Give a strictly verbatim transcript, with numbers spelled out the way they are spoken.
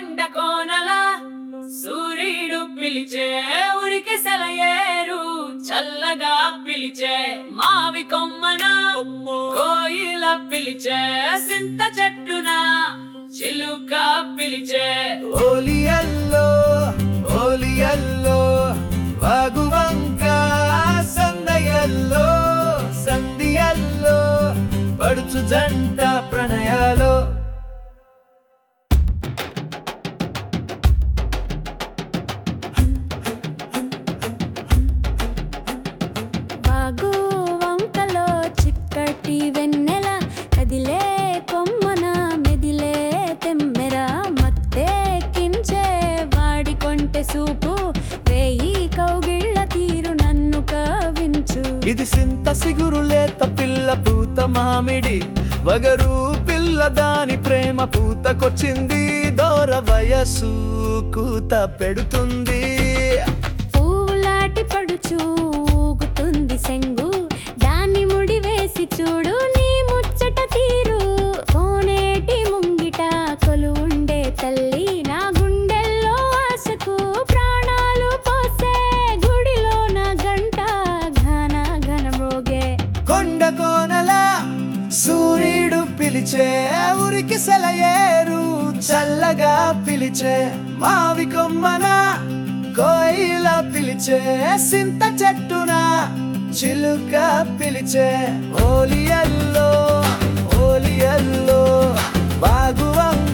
కొండ కోనల సూర్యుడు పిలిచే ఉరికి సెలయేరు చల్లగా పిలిచే మావి కొమ్మన కోయిల పిలిచే సింత చెట్టున చిలుక పిలిచే ఓలియల్లో ఓలియల్లో వాగువంక సందయల్లో సందియల్లో పడుచు జంట ప్రణయాలో వాగు వంకలో చిక్కటి వెన్నెల కదిలే కొమ్మన మెదిలే తెమ్మెర మత్తే కించే వాడి కొంటె సూపు వేయి కౌగిళ్ళ తీరు నన్ను కవించు. ఇది సింత సిగురు లేత పిల్ల పూత మామిడి వగరు పిల్ల దాని ప్రేమ పూతకొచ్చింది దూర వయసు కూత పెడుతుంది పూలాటి పడుచు ఊగుతుంది సెంగు దాన్ని ముడి వేసి చూడు నీ ముచ్చట తీరు కోనేటి ముంగిట కొలువుండే తల్లి నా గుండెల్లో ఆశకు ప్రాణాలు పోసే గుడిలో నా గంట ఘన ఘన మోగే కొండ కోనల సూర్యుడు పిలిచే ఉరికి సెలయేరు చల్లగా పిలిచే మావి కొమ్మన కోయిల పిలిచే సింత చెట్టున చిలుక పిలిచే ఓలియల్లో ఓలియల్లో బాగువంక